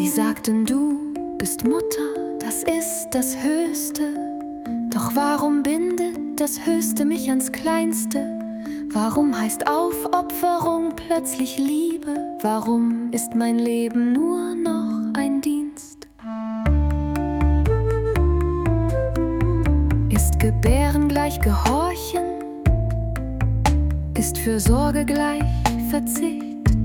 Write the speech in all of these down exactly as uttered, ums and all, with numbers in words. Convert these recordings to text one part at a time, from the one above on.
Sie sagten, du bist Mutter, das ist das Höchste. Doch warum bindet das Höchste mich ans Kleinste? Warum heißt Aufopferung plötzlich Liebe? Warum ist mein Leben nur noch ein Dienst? Ist Gebären gleich Gehorchen? Ist Fürsorge gleich Verzicht?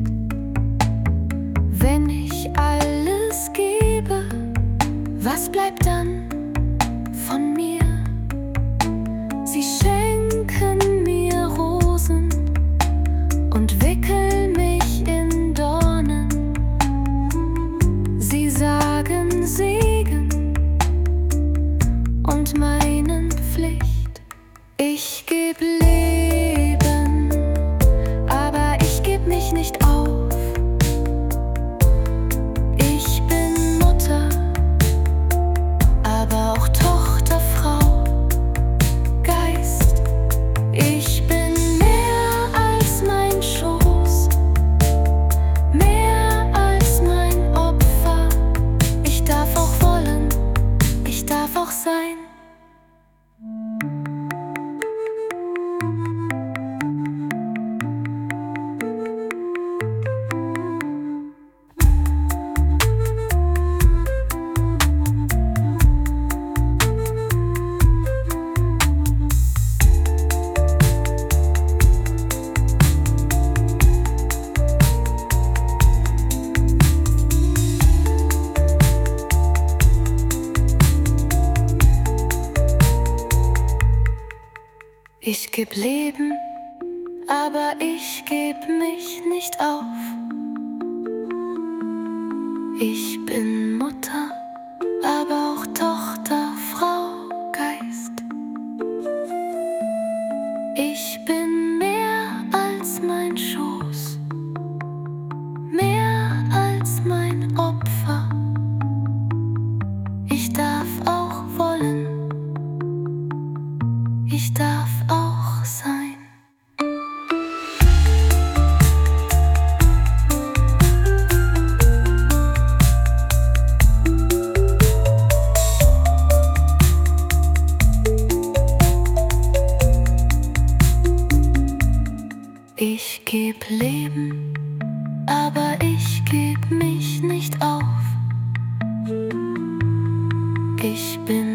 Wenn ich alles gebe, was bleibt dann von mir? Sie schenken mir Rosen und wickeln mich in Dornen. Sie sagen Segen und meinen Pflicht. Ich geb Leben, aber ich geb mich nicht auf. Ich bin Mutter, aber auch Tochter, Frau, Geist. Ich bin mehr als mein Schoß, mehr als mein Opfer. Ich darf auch wollen, ich darf auch sein. Ich geb Leben, aber ich geb mich nicht auf. Ich bin Mutter, aber auch Tochter, Frau, Geist. Ich bin mehr als mein Schoß, mehr als mein Opfer. Ich darf auch wollen, ich darf auch sein. Ich geb Leben, aber ich geb mich nicht auf. Ich bin